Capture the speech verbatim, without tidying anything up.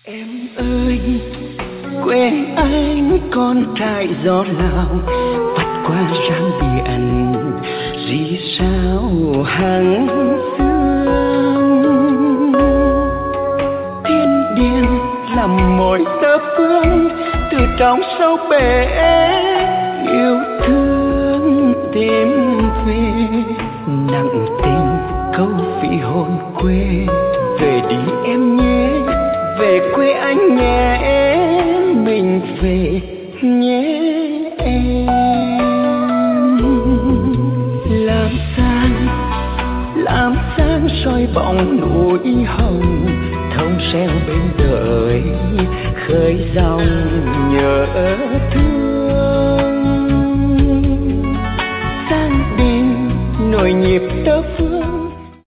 Em ơi, quê anh con trai gió Lào vắt qua răng biển rì sao hàng sương. Thiên điên làm mồi tơ phương từ trong sâu bể yêu thương tìm về nặng tình câu vị hồn quê. Về đi em nhé, về quê anh nhé, mình về nhé em. Làm sang, làm sang soi bóng núi hồng, thông reo bên đời khơi dòng nhớ thương. Sang đình nổi nhịp tơ phương